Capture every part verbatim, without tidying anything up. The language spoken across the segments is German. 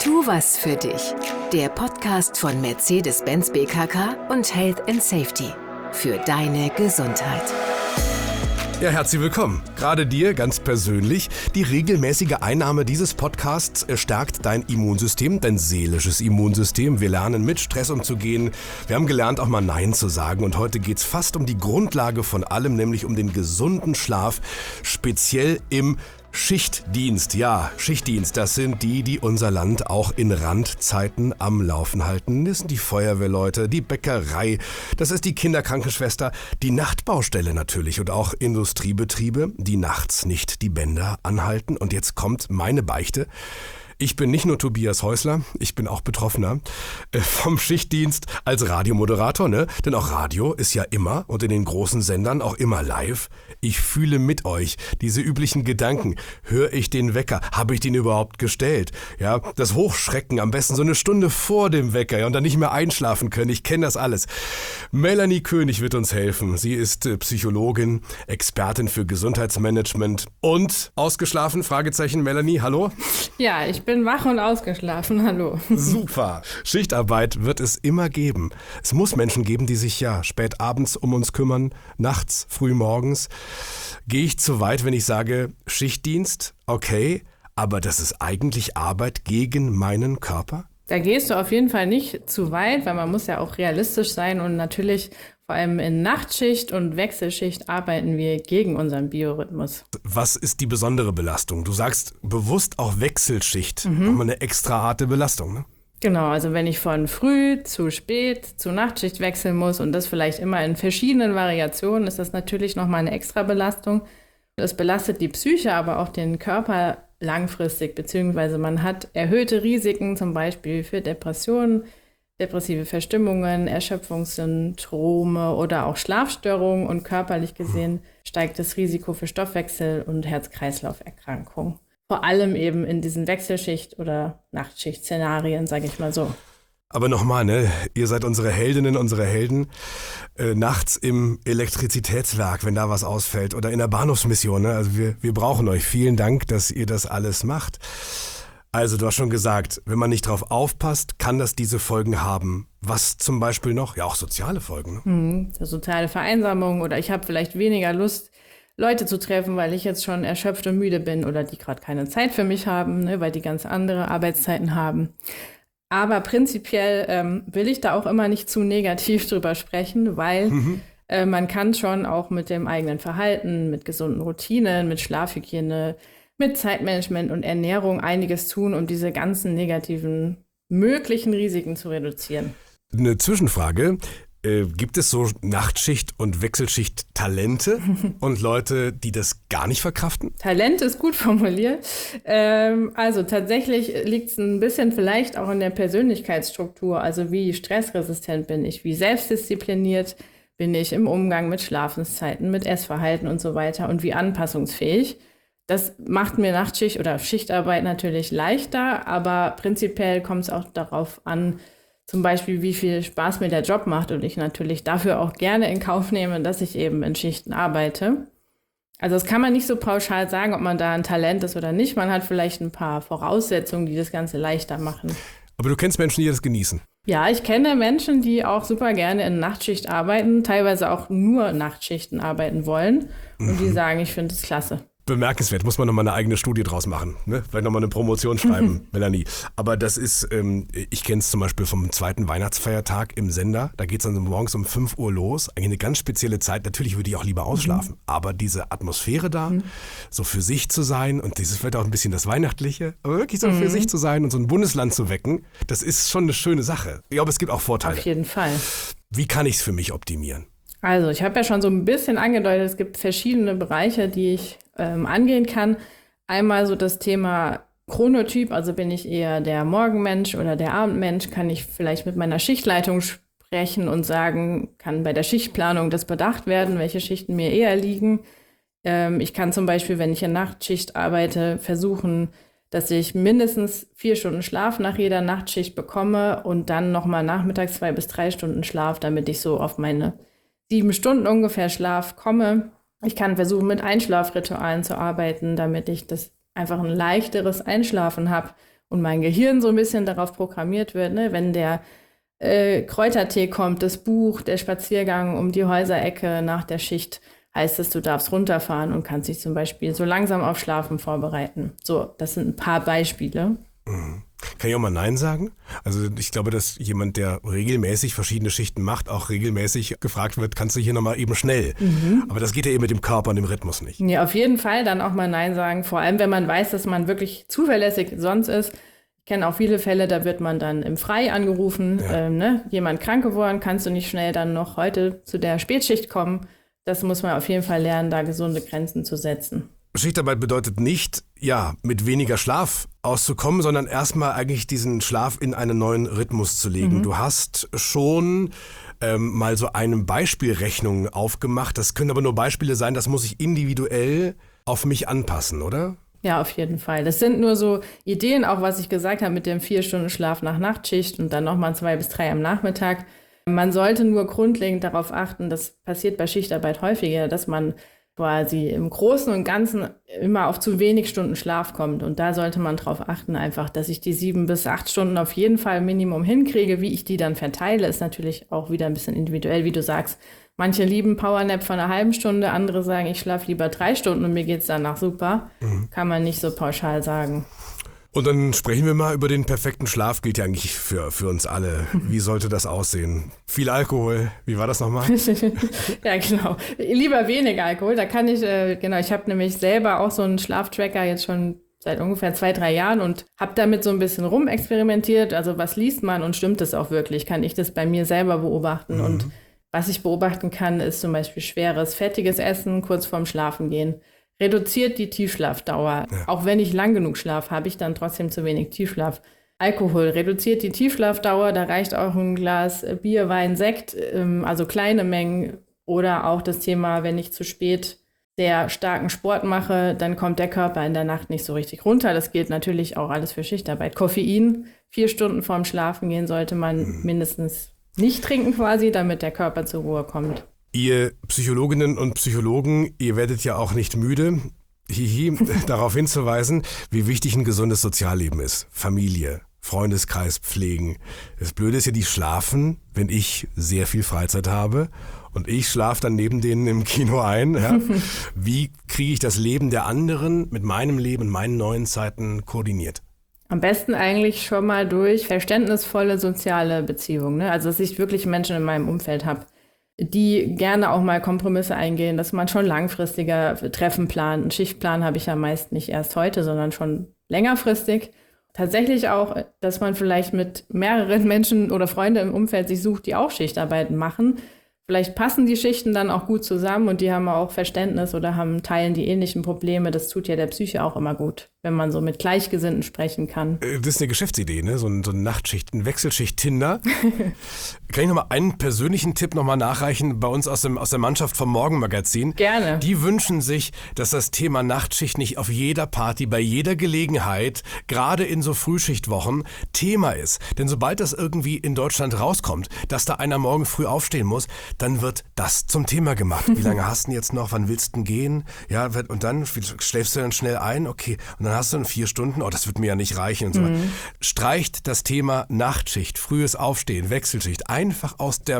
Tu was für dich. Der Podcast von Mercedes-Benz B K K und Health and Safety. Für deine Gesundheit. Ja, herzlich willkommen. Gerade dir ganz persönlich. Die regelmäßige Einnahme dieses Podcasts stärkt dein Immunsystem, dein seelisches Immunsystem. Wir lernen, mit Stress umzugehen. Wir haben gelernt, auch mal Nein zu sagen. Und heute geht's fast um die Grundlage von allem, nämlich um den gesunden Schlaf, speziell im Schichtdienst. Ja, Schichtdienst, das sind die, die unser Land auch in Randzeiten am Laufen halten. Das sind die Feuerwehrleute, die Bäckerei, das ist die Kinderkrankenschwester, die Nachtbaustelle natürlich und auch Industriebetriebe, die nachts nicht die Bänder anhalten. Und jetzt kommt meine Beichte. Ich bin nicht nur Tobias Häusler, ich bin auch Betroffener äh, vom Schichtdienst als Radiomoderator, ne? Denn auch Radio ist ja immer und in den großen Sendern auch immer live. Ich fühle mit euch diese üblichen Gedanken. Höre ich den Wecker? Habe ich den überhaupt gestellt? Ja, das Hochschrecken am besten so eine Stunde vor dem Wecker, ja, und dann nicht mehr einschlafen können. Ich kenne das alles. Melanie König wird uns helfen. Sie ist äh, Psychologin, Expertin für Gesundheitsmanagement und ausgeschlafen? Fragezeichen, Melanie, hallo? Ja, ich bin wach und ausgeschlafen, hallo. Super. Schichtarbeit wird es immer geben. Es muss Menschen geben, die sich ja spät abends um uns kümmern, nachts, früh morgens. Gehe ich zu weit, wenn ich sage Schichtdienst? Okay, aber das ist eigentlich Arbeit gegen meinen Körper? Da gehst du auf jeden Fall nicht zu weit, weil man muss ja auch realistisch sein und natürlich vor allem in Nachtschicht und Wechselschicht arbeiten wir gegen unseren Biorhythmus. Was ist die besondere Belastung? Du sagst bewusst auch Wechselschicht, mhm. Nochmal eine extra harte Belastung, ne? Genau, also wenn ich von früh zu spät zu Nachtschicht wechseln muss und das vielleicht immer in verschiedenen Variationen, ist das natürlich nochmal eine extra Belastung. Das belastet die Psyche, aber auch den Körper langfristig, beziehungsweise man hat erhöhte Risiken, zum Beispiel für Depressionen, depressive Verstimmungen, Erschöpfungssyndrome oder auch Schlafstörungen und körperlich gesehen steigt das Risiko für Stoffwechsel- und Herz-Kreislauf-Erkrankungen. Vor allem eben in diesen Wechselschicht- oder Nachtschicht-Szenarien, sage ich mal so. Aber nochmal, ne, ihr seid unsere Heldinnen, unsere Helden. Äh, nachts im Elektrizitätswerk, wenn da was ausfällt, oder in der Bahnhofsmission, ne? Also wir, wir brauchen euch. Vielen Dank, dass ihr das alles macht. Also du hast schon gesagt, wenn man nicht drauf aufpasst, kann das diese Folgen haben. Was zum Beispiel noch? Ja, auch soziale Folgen. Ne? Hm, soziale Vereinsamung oder ich habe vielleicht weniger Lust, Leute zu treffen, weil ich jetzt schon erschöpft und müde bin oder die gerade keine Zeit für mich haben, ne, weil die ganz andere Arbeitszeiten haben. Aber prinzipiell ähm, will ich da auch immer nicht zu negativ drüber sprechen, weil mhm. äh, man kann schon auch mit dem eigenen Verhalten, mit gesunden Routinen, mit Schlafhygiene, mit Zeitmanagement und Ernährung einiges tun, um diese ganzen negativen möglichen Risiken zu reduzieren. Eine Zwischenfrage. Äh, gibt es so Nachtschicht- und Wechselschicht-Talente und Leute, die das gar nicht verkraften? Talent ist gut formuliert. Ähm, also tatsächlich liegt es ein bisschen vielleicht auch in der Persönlichkeitsstruktur. Also wie stressresistent bin ich, wie selbstdiszipliniert bin ich im Umgang mit Schlafenszeiten, mit Essverhalten und so weiter und wie anpassungsfähig. Das macht mir Nachtschicht oder Schichtarbeit natürlich leichter, aber prinzipiell kommt es auch darauf an, zum Beispiel, wie viel Spaß mir der Job macht und ich natürlich dafür auch gerne in Kauf nehme, dass ich eben in Schichten arbeite. Also das kann man nicht so pauschal sagen, ob man da ein Talent ist oder nicht. Man hat vielleicht ein paar Voraussetzungen, die das Ganze leichter machen. Aber du kennst Menschen, die das genießen? Ja, ich kenne Menschen, die auch super gerne in Nachtschicht arbeiten, teilweise auch nur Nachtschichten arbeiten wollen und mhm. die sagen, ich finde es klasse. Bemerkenswert, muss man nochmal eine eigene Studie draus machen, ne? Vielleicht nochmal eine Promotion schreiben, Melanie. Aber das ist, ähm, ich kenne es zum Beispiel vom zweiten Weihnachtsfeiertag im Sender, da geht es dann morgens um fünf Uhr los, eigentlich eine ganz spezielle Zeit, natürlich würde ich auch lieber ausschlafen, mhm. aber diese Atmosphäre da, mhm. so für sich zu sein und dieses wird auch ein bisschen das Weihnachtliche, aber wirklich so mhm. für sich zu sein und so ein Bundesland zu wecken, das ist schon eine schöne Sache. Ich glaube, es gibt auch Vorteile. Auf jeden Fall. Wie kann ich es für mich optimieren? Also ich habe ja schon so ein bisschen angedeutet, es gibt verschiedene Bereiche, die ich ähm, angehen kann. Einmal so das Thema Chronotyp, also bin ich eher der Morgenmensch oder der Abendmensch, kann ich vielleicht mit meiner Schichtleitung sprechen und sagen, kann bei der Schichtplanung das bedacht werden, welche Schichten mir eher liegen. Ähm, ich kann zum Beispiel, wenn ich in Nachtschicht arbeite, versuchen, dass ich mindestens vier Stunden Schlaf nach jeder Nachtschicht bekomme und dann nochmal nachmittags zwei bis drei Stunden Schlaf, damit ich so auf meine sieben Stunden ungefähr Schlaf komme. Ich kann versuchen, mit Einschlafritualen zu arbeiten, damit ich das einfach ein leichteres Einschlafen habe und mein Gehirn so ein bisschen darauf programmiert wird, ne? Wenn der äh, Kräutertee kommt, das Buch, der Spaziergang um die Häuserecke nach der Schicht, heißt es, du darfst runterfahren und kannst dich zum Beispiel so langsam auf Schlafen vorbereiten. So, das sind ein paar Beispiele. Mhm. Kann ich auch mal Nein sagen? Also ich glaube, dass jemand, der regelmäßig verschiedene Schichten macht, auch regelmäßig gefragt wird, kannst du hier nochmal eben schnell? Mhm. Aber das geht ja eben mit dem Körper und dem Rhythmus nicht. Ja, auf jeden Fall dann auch mal Nein sagen. Vor allem, wenn man weiß, dass man wirklich zuverlässig sonst ist. Ich kenne auch viele Fälle, da wird man dann im Frei angerufen. Ja. Ähm, ne? Jemand krank geworden, kannst du nicht schnell dann noch heute zu der Spätschicht kommen? Das muss man auf jeden Fall lernen, da gesunde Grenzen zu setzen. Schichtarbeit bedeutet nicht, ja, mit weniger Schlaf auszukommen, sondern erstmal eigentlich diesen Schlaf in einen neuen Rhythmus zu legen. Mhm. Du hast schon ähm, mal so eine Beispielrechnung aufgemacht. Das können aber nur Beispiele sein, das muss ich individuell auf mich anpassen, oder? Ja, auf jeden Fall. Das sind nur so Ideen, auch was ich gesagt habe mit dem vier Stunden Schlaf nach Nachtschicht und dann nochmal zwei bis drei am Nachmittag. Man sollte nur grundlegend darauf achten, das passiert bei Schichtarbeit häufiger, dass man quasi im Großen und Ganzen immer auf zu wenig Stunden Schlaf kommt. Und da sollte man darauf achten, einfach, dass ich die sieben bis acht Stunden auf jeden Fall Minimum hinkriege. Wie ich die dann verteile, ist natürlich auch wieder ein bisschen individuell, wie du sagst. Manche lieben Powernap von einer halben Stunde, andere sagen, ich schlafe lieber drei Stunden und mir geht's danach super. Mhm. Kann man nicht so pauschal sagen. Und dann sprechen wir mal über den perfekten Schlaf, gilt ja eigentlich für, für uns alle. Wie sollte das aussehen? Viel Alkohol, wie war das nochmal? Ja, genau. Lieber wenig Alkohol, da kann ich, äh, genau, ich habe nämlich selber auch so einen Schlaftracker jetzt schon seit ungefähr zwei, drei Jahren und habe damit so ein bisschen rumexperimentiert. Also was liest man und stimmt das auch wirklich? Kann ich das bei mir selber beobachten? Mhm. Und was ich beobachten kann, ist zum Beispiel schweres, fettiges Essen kurz vorm Schlafengehen. Reduziert die Tiefschlafdauer. Ja. Auch wenn ich lang genug schlafe, habe ich dann trotzdem zu wenig Tiefschlaf. Alkohol reduziert die Tiefschlafdauer. Da reicht auch ein Glas Bier, Wein, Sekt, also kleine Mengen. Oder auch das Thema, wenn ich zu spät sehr starken Sport mache, dann kommt der Körper in der Nacht nicht so richtig runter. Das gilt natürlich auch alles für Schichtarbeit. Koffein, vier Stunden vorm Schlafengehen sollte man mhm. mindestens nicht trinken quasi, damit der Körper zur Ruhe kommt. Ihr Psychologinnen und Psychologen, ihr werdet ja auch nicht müde, hihi, darauf hinzuweisen, wie wichtig ein gesundes Sozialleben ist. Familie, Freundeskreis pflegen. Das Blöde ist ja, die schlafen, wenn ich sehr viel Freizeit habe und ich schlafe dann neben denen im Kino ein. Ja. Wie kriege ich das Leben der anderen mit meinem Leben, meinen neuen Zeiten koordiniert? Am besten eigentlich schon mal durch verständnisvolle soziale Beziehungen. Ne? Also, dass ich wirklich Menschen in meinem Umfeld habe, die gerne auch mal Kompromisse eingehen, dass man schon langfristiger Treffen plant. Einen Schichtplan habe ich ja meist nicht erst heute, sondern schon längerfristig. Tatsächlich auch, dass man vielleicht mit mehreren Menschen oder Freunden im Umfeld sich sucht, die auch Schichtarbeiten machen. Vielleicht passen die Schichten dann auch gut zusammen und die haben auch Verständnis oder haben teilen die ähnlichen Probleme. Das tut ja der Psyche auch immer gut, wenn man so mit Gleichgesinnten sprechen kann. Das ist eine Geschäftsidee, ne? So, ein, so eine Nachtschicht, ein Wechselschicht-Tinder. Kann ich nochmal einen persönlichen Tipp nochmal nachreichen bei uns aus, dem, aus der Mannschaft vom Morgenmagazin? Gerne. Die wünschen sich, dass das Thema Nachtschicht nicht auf jeder Party, bei jeder Gelegenheit, gerade in so Frühschichtwochen, Thema ist. Denn sobald das irgendwie in Deutschland rauskommt, dass da einer morgen früh aufstehen muss, dann wird das zum Thema gemacht. Wie lange hast du denn jetzt noch? Wann willst du denn gehen? Ja, und dann schläfst du dann schnell ein? Okay. Und dann hast du dann vier Stunden? Oh, das wird mir ja nicht reichen. Und so weiter. Streicht das Thema Nachtschicht, frühes Aufstehen, Wechselschicht einfach aus der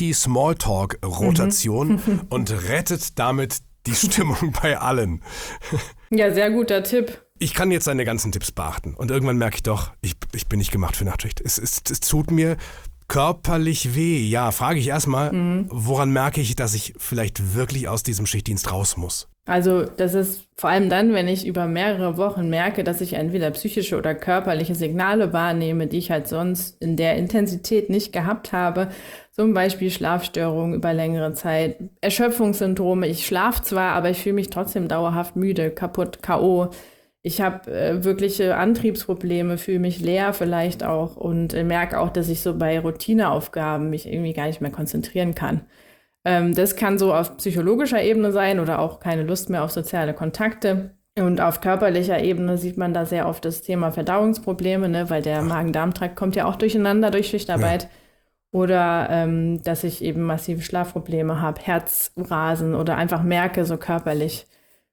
Party-Smalltalk-Rotation mhm. und rettet damit die Stimmung bei allen. Ja, sehr guter Tipp. Ich kann jetzt deine ganzen Tipps beachten. Und irgendwann merke ich doch, ich, ich bin nicht gemacht für Nachtschicht. Es, es, es tut mir körperlich weh. Ja, frage ich erstmal, mhm. woran merke ich, dass ich vielleicht wirklich aus diesem Schichtdienst raus muss? Also das ist vor allem dann, wenn ich über mehrere Wochen merke, dass ich entweder psychische oder körperliche Signale wahrnehme, die ich halt sonst in der Intensität nicht gehabt habe. Zum Beispiel Schlafstörungen über längere Zeit, Erschöpfungssyndrome. Ich schlafe zwar, aber ich fühle mich trotzdem dauerhaft müde, kaputt, K O Ich habe äh, wirkliche Antriebsprobleme, fühle mich leer vielleicht auch und äh, merke auch, dass ich so bei Routineaufgaben mich irgendwie gar nicht mehr konzentrieren kann. Ähm, das kann so auf psychologischer Ebene sein oder auch keine Lust mehr auf soziale Kontakte. Und auf körperlicher Ebene sieht man da sehr oft das Thema Verdauungsprobleme, ne, weil der Magen-Darm-Trakt kommt ja auch durcheinander durch Schichtarbeit. Ja. Oder ähm, dass ich eben massive Schlafprobleme habe, Herzrasen oder einfach merke so körperlich,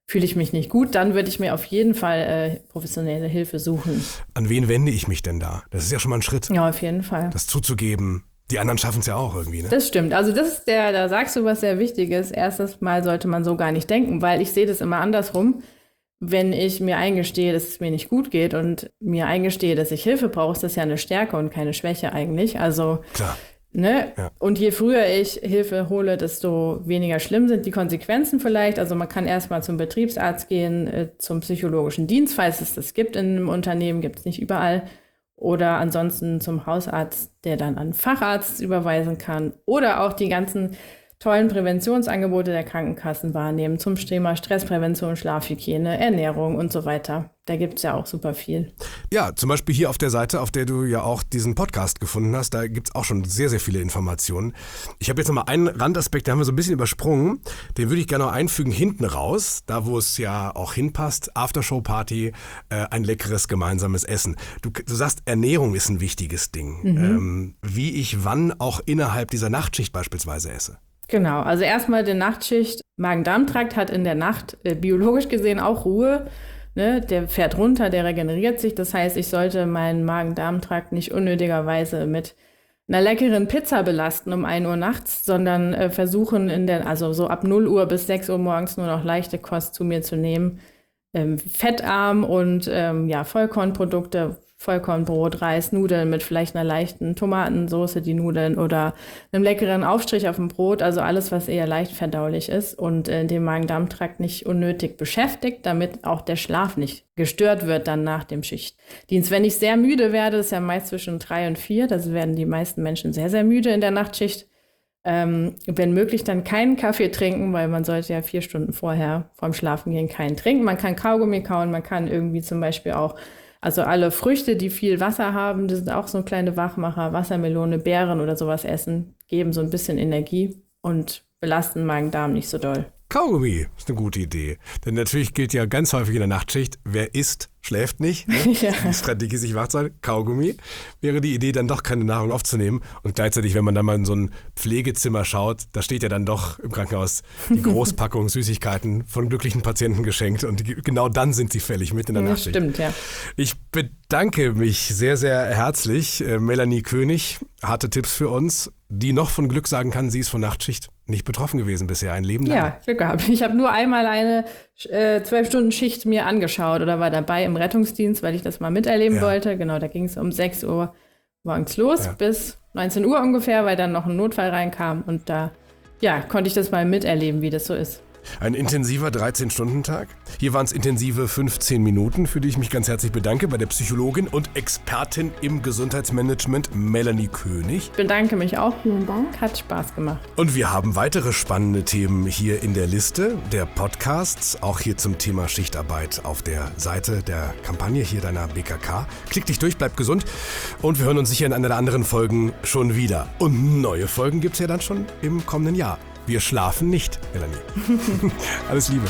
fühle ich mich nicht gut, dann würde ich mir auf jeden Fall äh, professionelle Hilfe suchen. An wen wende ich mich denn da? Das ist ja schon mal ein Schritt. Ja, auf jeden Fall. Das zuzugeben. Die anderen schaffen es ja auch irgendwie, ne? Das stimmt. Also das ist der, da sagst du was sehr Wichtiges. Erstes Mal sollte man so gar nicht denken, weil ich sehe das immer andersrum. Wenn ich mir eingestehe, dass es mir nicht gut geht und mir eingestehe, dass ich Hilfe brauche, ist das ja eine Stärke und keine Schwäche eigentlich. Also, klar. Ne? Ja. Und je früher ich Hilfe hole, desto weniger schlimm sind die Konsequenzen vielleicht. Also man kann erstmal zum Betriebsarzt gehen, äh, zum psychologischen Dienst, falls es das gibt in einem Unternehmen, gibt es nicht überall. Oder ansonsten zum Hausarzt, der dann an Facharzt überweisen kann. Oder auch die ganzen tollen Präventionsangebote der Krankenkassen wahrnehmen zum Thema Stressprävention, Schlafhygiene, Ernährung und so weiter. Da gibt es ja auch super viel. Ja, zum Beispiel hier auf der Seite, auf der du ja auch diesen Podcast gefunden hast, da gibt es auch schon sehr, sehr viele Informationen. Ich habe jetzt noch mal einen Randaspekt, den haben wir so ein bisschen übersprungen. Den würde ich gerne noch einfügen, hinten raus, da wo es ja auch hinpasst, Aftershow-Party, äh, ein leckeres gemeinsames Essen. Du, du sagst, Ernährung ist ein wichtiges Ding. Mhm. Ähm, wie ich wann auch innerhalb dieser Nachtschicht beispielsweise esse. Genau, also erstmal die Nachtschicht. Magen-Darm-Trakt hat in der Nacht äh, biologisch gesehen auch Ruhe. Ne? Der fährt runter, der regeneriert sich. Das heißt, ich sollte meinen Magen-Darm-Trakt nicht unnötigerweise mit einer leckeren Pizza belasten um ein Uhr nachts, sondern äh, versuchen, in der, also so ab null Uhr bis sechs Uhr morgens nur noch leichte Kost zu mir zu nehmen. Ähm, fettarm und ähm, ja, Vollkornprodukte, Vollkornbrot, Reis, Nudeln mit vielleicht einer leichten Tomatensauce, die Nudeln oder einem leckeren Aufstrich auf dem Brot, also alles, was eher leicht verdaulich ist und äh, den Magen-Darm-Trakt nicht unnötig beschäftigt, damit auch der Schlaf nicht gestört wird dann nach dem Schichtdienst. Wenn ich sehr müde werde, das ist ja meist zwischen drei und vier, das werden die meisten Menschen sehr, sehr müde in der Nachtschicht, ähm, wenn möglich dann keinen Kaffee trinken, weil man sollte ja vier Stunden vorher vorm Schlafengehen keinen trinken. Man kann Kaugummi kauen, man kann irgendwie zum Beispiel auch Also alle Früchte, die viel Wasser haben, das sind auch so kleine Wachmacher, Wassermelone, Beeren oder sowas essen, geben so ein bisschen Energie und belasten Magen-Darm nicht so doll. Kaugummi ist eine gute Idee. Denn natürlich gilt ja ganz häufig in der Nachtschicht, wer isst, schläft nicht. Ne? Ja. Die Strategie, sich wach zu halten. Kaugummi wäre die Idee, dann doch keine Nahrung aufzunehmen. Und gleichzeitig, wenn man dann mal in so ein Pflegezimmer schaut, da steht ja dann doch im Krankenhaus die Großpackung Süßigkeiten von glücklichen Patienten geschenkt. Und die, genau dann sind sie fällig mit in der Das Nachtschicht. stimmt, ja. Ich bedanke mich sehr, sehr herzlich. Äh, Melanie König hatte Tipps für uns, die noch von Glück sagen kann, sie ist von Nachtschicht nicht betroffen gewesen bisher, ein Leben lang. Ja, Glück gehabt. Ich habe nur einmal eine zwölf Stunden Schicht mir angeschaut oder war dabei im Rettungsdienst, weil ich das mal miterleben Ja. wollte. Genau, da ging es um sechs Uhr morgens los Ja. bis neunzehn Uhr ungefähr, weil dann noch ein Notfall reinkam. Und da ja, konnte ich das mal miterleben, wie das so ist. Ein intensiver dreizehn-Stunden-Tag. Hier waren es intensive fünfzehn Minuten, für die ich mich ganz herzlich bedanke bei der Psychologin und Expertin im Gesundheitsmanagement Melanie König. Ich bedanke mich auch. Vielen Dank. Hat Spaß gemacht. Und wir haben weitere spannende Themen hier in der Liste der Podcasts, auch hier zum Thema Schichtarbeit auf der Seite der Kampagne hier deiner B K K. Klick dich durch, bleib gesund und wir hören uns sicher in einer der anderen Folgen schon wieder. Und neue Folgen gibt es ja dann schon im kommenden Jahr. Wir schlafen nicht, Melanie. Alles Liebe.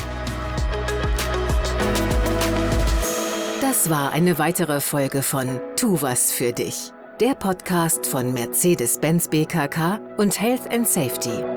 Das war eine weitere Folge von Tu was für dich, der Podcast von Mercedes-Benz B K K und Health and Safety.